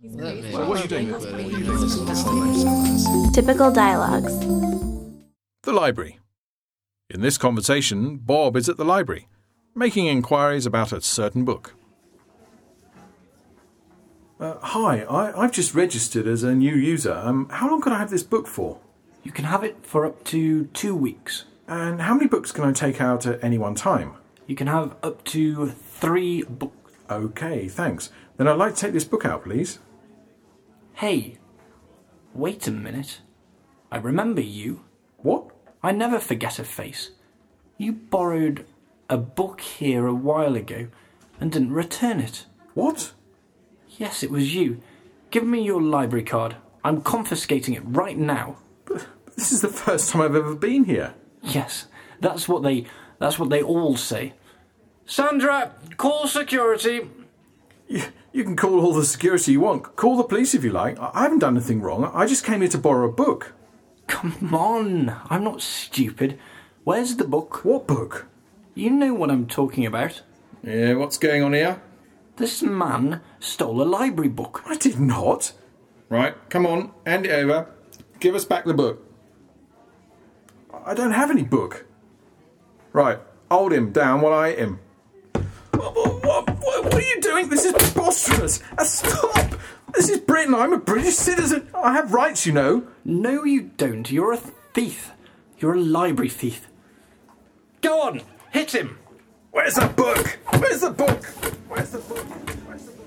So what are you doing? Typical dialogues. The library. In this conversation, Bob is at the library, making inquiries about a certain book. Hi, I've just registered as a new user. How long could I have this book for? You can have it for up to 2 weeks. And how many books can I take out at any one time? You can have up to 3 books. Okay, thanks. Then I'd like to take this book out, please. Hey, wait a minute. I remember you. What? I never forget a face. You borrowed a book here a while ago and didn't return it. What? Yes, it was you. Give me your library card. I'm confiscating it right now. But this is the first time I've ever been here. Yes, that's what they all say. Sandra, call security. You can call all the security you want. Call the police if you like. I haven't done anything wrong. I just came here to borrow a book. Come on, I'm not stupid. Where's the book? What book? You know what I'm talking about. Yeah, what's going on here? This man stole a library book. I did not. Right, come on, hand it over. Give us back the book. I don't have any book. Right, hold him down while I hit him. What are you doing? This is preposterous. Stop! This is Britain. I'm a British citizen. I have rights, you know. No, you don't. You're a thief. You're a library thief. Go on, hit him. Where's the book? Where's the book? Where's the book? Where's the book?